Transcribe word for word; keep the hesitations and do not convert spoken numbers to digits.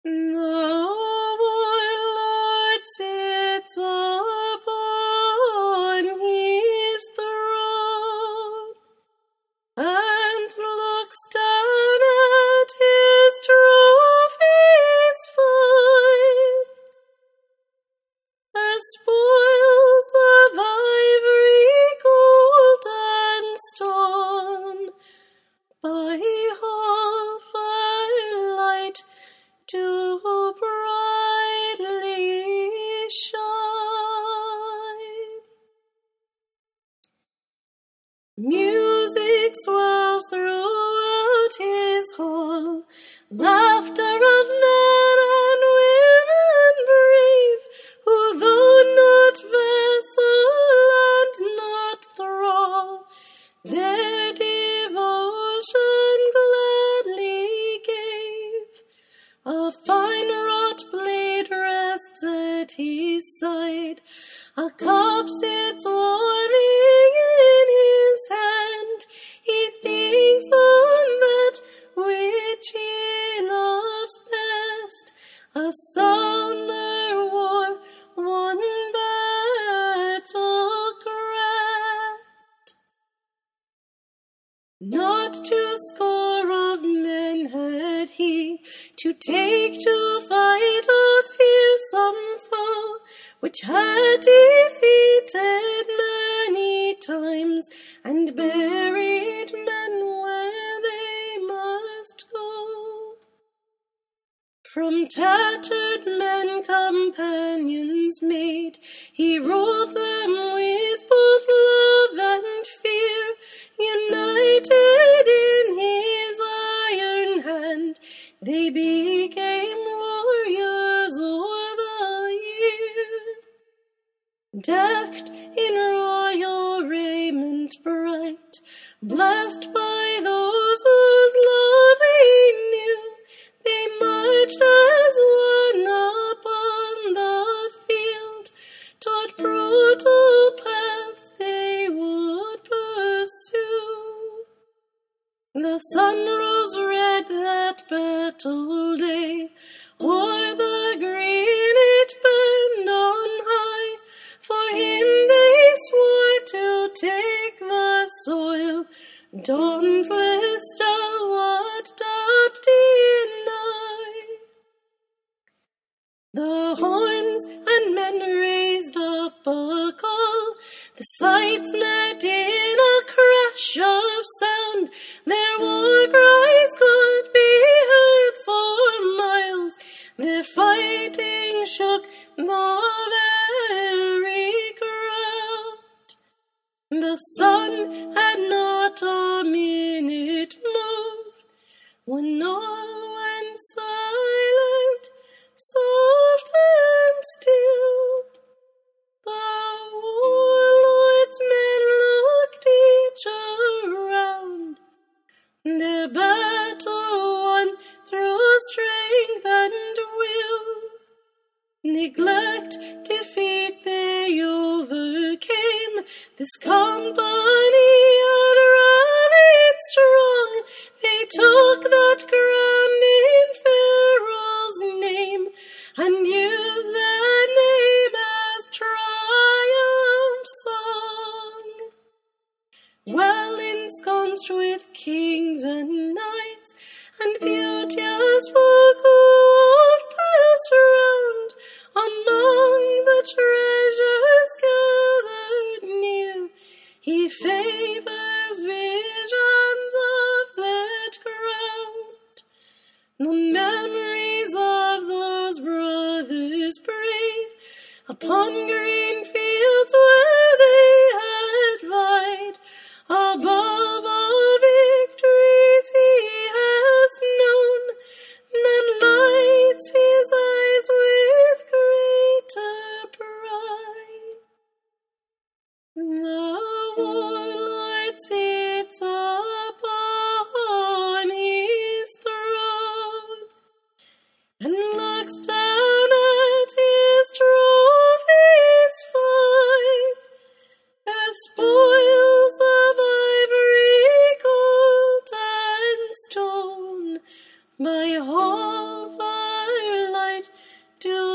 The warlord sits upon his throne and looks down at his trophies fine, as spoils of ivory, gold, and stone, by hall firelight do brightly shine. Music swells throughout his hall, laughter of men and women brave, who though not vassal and not thrall, their devotion gladly gave. A fine wrought blade rests at his side, a cup sits warming in his hand. He thinks on that which he loves best, a summer war, one battle craft. Not two score of men had he to take to fight a fearsome foe, which had defeated many times and buried men where they must go. From tattered men companions made, he ruled them with both love and fear, united in his iron hand, they became warriors o'er the year. Decked in royal raiment bright, blessed by those whose love they knew, they marched as one upon the field, taught brutal paths they would pursue. The sun rose red that battle day, o'er the green it burned on high. For him they swore to take the soil, dauntless stalwart doubt deny. The horns and men raised up a call, the sides met in a crash of sound. Their war cries could be heard for miles, their fighting shook the very ground. The sun had not a minute moved, when all went silent, soft and still. The warlord's men looked each around, their battle won through strength and will. Neglect, defeat they overcame, this company had rallied strong. They took that ground in Pharaoh's name, and used that name as triumph song. Well ensconced with kings and knights, and beauteous folk who oft passed round, among the treasures gathered near, he favors visions of that ground. The memories of those brothers brave, upon green fields where they had vied, above all victories he has known, none lights his eyes with greater pride. The warlord sits upon his throne, and looks down at his trophies fine, as spoils of ivory, gold, and stone, by hall fire do